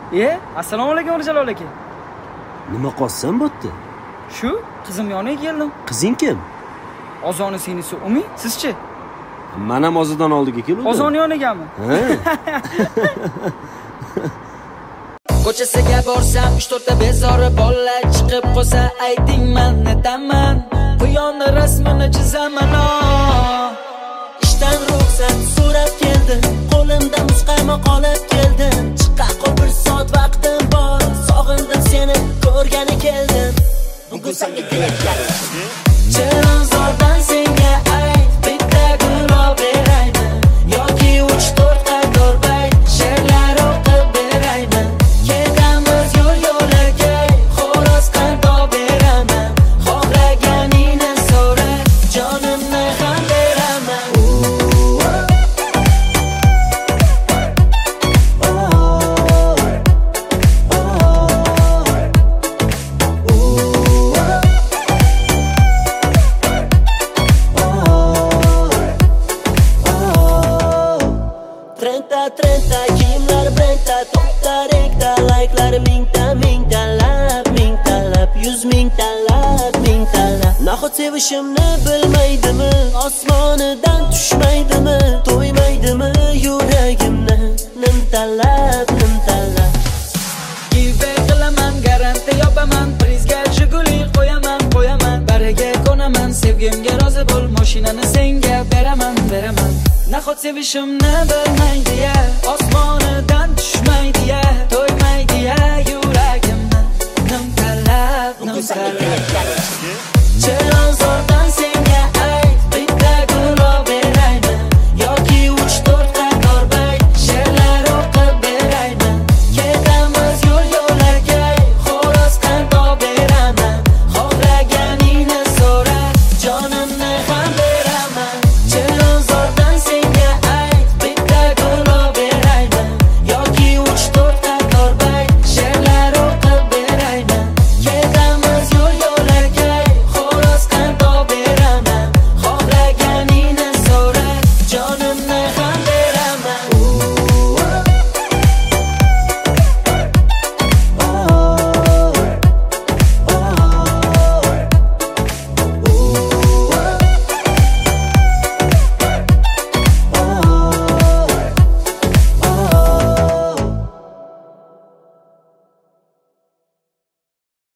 Assalomu alaykum Mirjalol aka. Nima qolsam bo'pti? Shu, qizim yoniga keldim. Qizing kim? Ozoni sinisi Umi, sizchi? Men ham ozidan oldiga keldim. Ozoni yonigami? Ha. Ko'chasiga borsam 3-4 ta bezori bolalar chiqib qolsa ayting men netaman. Bu yonni rasmini chizaman. Ishdan ruxsat so'rab keldim, qo'limda musqayma qolib keldim. Chiqa qol 1 soat vaqtim bor, sog'indim seni ko'rgani keldim. Bugun senga tilaklar. Chilonzordan senga ayt, bitta gulroq beraymi yoki 3-4 qator bayt she'rlar o'qib beraymi? Ketamiz yo'l-yo'lakay, xo'roz qandoq beraman. Xohlaganingni so'ra, jonimni ham beraman. Trenta kiyimlar brenda, to'xta rekta, like'lar mingtalab, 100 mingtalab. Nahot sevishimni bilmaydimi, osmonidan tushmaydimi, to'ymaydimi yuragimni nimtalab. Give qilaman, garanti yopaman, prizga Jiguli qo'yaman. Bariga ko'naman, sevgimga rozi bo'l, mashinani senga beraman. Nahot sevishimni bilmaydi ya,